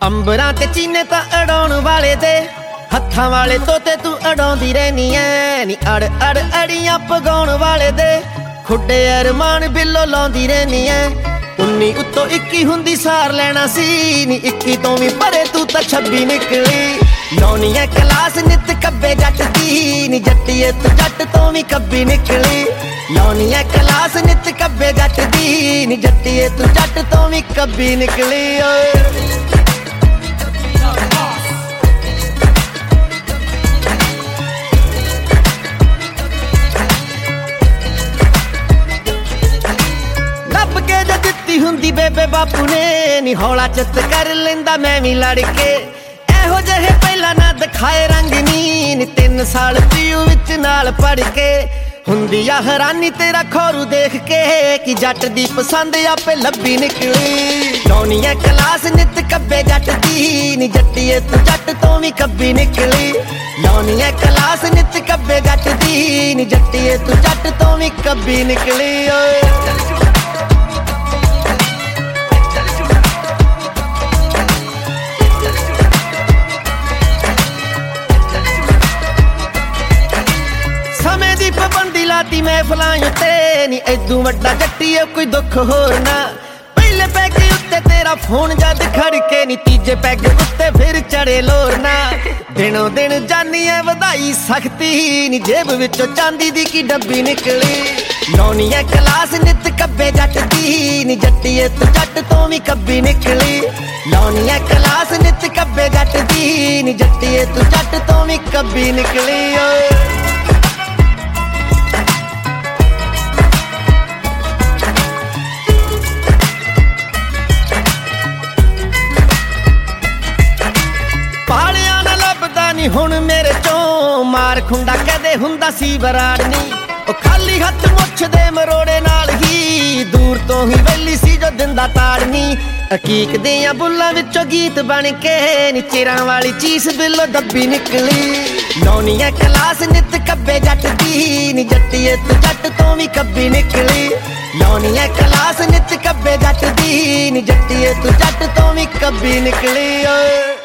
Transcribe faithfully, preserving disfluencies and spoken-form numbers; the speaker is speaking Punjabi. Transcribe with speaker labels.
Speaker 1: ਅੰਬਰਾਂ ਤੇ ਚੀਨੇ ਤਾਂ ਅੜਾਉਣ ਵਾਲੇ ਦੇ ਹੱਥਾਂ ਵਾਲੇ ਤੋਤੇ ਤੂੰ ਅੜਾਉਂਦੀ ਰਹਿਨੀ ਐ ਨੀ ਅੜ ਅੜ ਅੜੀਆਂ ਪਗਾਉਣ ਵਾਲੇ ਦੇ ਖੁੱਡੇ ਅਰਮਾਨ ਬਿੱਲੋ ਲਾਉਂਦੀ ਰਹਿਨੀ ਐ ਉੱਨੀ ਉੱਤੋਂ ਇੱਕੀ ਹੁੰਦੀ ਸਾਰ ਲੈਣਾ ਸੀ ਨੀ ਇੱਕੀ ਤੋਂ ਵੀ ਪਰੇ ਤੂੰ ਤਾਂ ਛੱਬੀ ਨਿਕਲੀ ਲਾਉਣੀ ਐ ਕਲਾਸ ਨਿੱਤ ਕੱਬੇ ਜੱਟ ਦੀ ਨੀ ਜੱਟੀਏ ਤੂੰ ਜੱਟ ਤੋਂ ਵੀ ਕੱਬੀ ਨਿਕਲੀ ਲਾਉਣੀ ਐ ਕਲਾਸ ਨਿੱਤ ਕੱਬੇ ਜੱਟ ਦੀ ਨੀ ਜੱਟੀਏ ਤੂੰ ਜੱਟ ਤੋਂ ਵੀ ਕੱਬੀ ਨਿਕਲੀ ਓਏ ਹੁੰਦੀ ਬੇਬੇ ਬਾਪੂ ਨੇ ਨੀ ਹੌਲਾ ਚਿੱਤ ਕਰ ਲੈਂਦਾ ਮੈਂ ਵੀ ਲੜ ਕੇ ਇਹੋ ਜਿਹੇ ਪਹਿਲਾਂ ਨਾ ਦਿਖਾਏ ਰੰਗ ਨੀ ਨੀ ਤਿੰਨ ਸਾਲ ਪੀਊ ਵਿੱਚ ਨਾਲ ਪੜ ਕੇ ਹੁੰਦੀ ਆ ਹੈਰਾਨੀ ਤੇਰਾ ਖੋਰੂ ਦੇਖ ਕੇ ਕਿ ਜੱਟ ਦੀ ਪਸੰਦ ਆਪੇ ਲੱਭੀ ਨਿਕਲੀ ਲਾਉਣੀ ਐ ਕਲਾਸ ਨਿੱਤ ਕੱਬੇ ਜੱਟ ਦੀ ਨੀ ਜੱਟੀਏ ਤੂੰ ਜੱਟ ਤੋਂ ਵੀ ਕੱਬੀ ਨਿਕਲੀ ਲਾਉਣੀ ਐ ਕਲਾਸ ਨਿੱਤ ਕੱਬੇ ਜੱਟ ਦੀ ਨੀ ਜੱਟੀਏ ਤੂੰ ਜੱਟ ਤੋਂ ਵੀ ਕੱਬੀ ਨਿਕਲੀ ਓਏ ਲਾਤੀ ਮਹਿਫਲਾਂ ਉੱਤੇ ਨੀ ਐਦੂ ਵੱਡਾ ਜੱਟੀਏ ਕੋਈ ਦੁੱਖ ਹੋਰ ਨਾ ਪਹਿਲੇ ਪੈਗ ਉੱਤੇ ਤੇਰਾ ਫੋਨ ਜਦ ਖੜਕੇ ਨੀ ਤੀਜੇ ਪੈਗ ਉੱਤੇ ਫਿਰ ਚੜੇ ਲੋਰ ਨਾ ਦਿਨੋਂ ਦਿਨ ਜਾਨੀ ਐ ਵਧਾਈ ਸਖਤੀ ਨੀ ਜੇਬ ਵਿੱਚੋਂ ਚਾਂਦੀ ਦੀ ਕੀ ਡੱਬੀ ਨਿਕਲੀ ਲਾਉਣੀ ਐ ਕਲਾਸ ਨਿੱਤ ਕੱਬੇ ਜੱਟ ਦੀ ਨੀ ਜੱਟੀਏ ਤੂੰ ਜੱਟ ਤੋਂ ਵੀ ਕੱਬੀ ਨਿਕਲੀ ਲਾਉਣੀ ਐ ਕਲਾਸ ਨਿੱਤ ਕੱਬੇ ਜੱਟ ਦੀ ਨੀ ਜੱਟੀਏ ਤੂੰ ਜੱਟ ਤੋਂ ਵੀ ਕੱਬੀ ਨਿਕਲੀ ਓਏ ਹੁਣ ਮੇਰੇ ਚੋਂ ਮਾਰ ਖੁੰਡਾ ਕਦੇ ਹੁੰਦਾ ਸੀ ਬਰਾੜ ਨੀ ਉਹ ਖਾਲੀ ਹੱਥ ਮੁੱਛ ਦੇ ਮਰੋੜੇ ਨਾਲ ਹੀ ਦੂਰ ਤੋਂ ਹੀ ਵੈਲੀ ਸੀ ਜੋ ਦਿੰਦਾ ਤਾੜਨੀ ਅਕੀਕ ਦੀਆਂ ਬੁੱਲਾਂ ਵਿੱਚੋਂ ਗੀਤ ਬਣ ਕੇ ਨੀ ਚਿਰਾਂ ਵਾਲੀ ਚੀਸ ਬਿੱਲੋ ਦੱਬੀ ਨਿਕਲੀ ਲਾਉਣੀ ਐ ਕਲਾਸ ਨਿੱਤ ਕੱਬੇ ਜੱਟ ਦੀ ਨੀ ਜੱਟੀਏ ਤੂੰ ਜੱਟ ਤੋਂ ਵੀ ਕੱਬੀ ਨਿਕਲੀ ਲਾਉਣੀ ਐ ਕਲਾਸ ਨਿੱਤ ਕੱਬੇ ਜੱਟ ਦੀ ਨੀ ਜੱਟੀਏ ਤੂੰ ਜੱਟ ਤੋਂ ਵੀ ਕੱਬੀ ਨਿਕਲੀ ਓਏ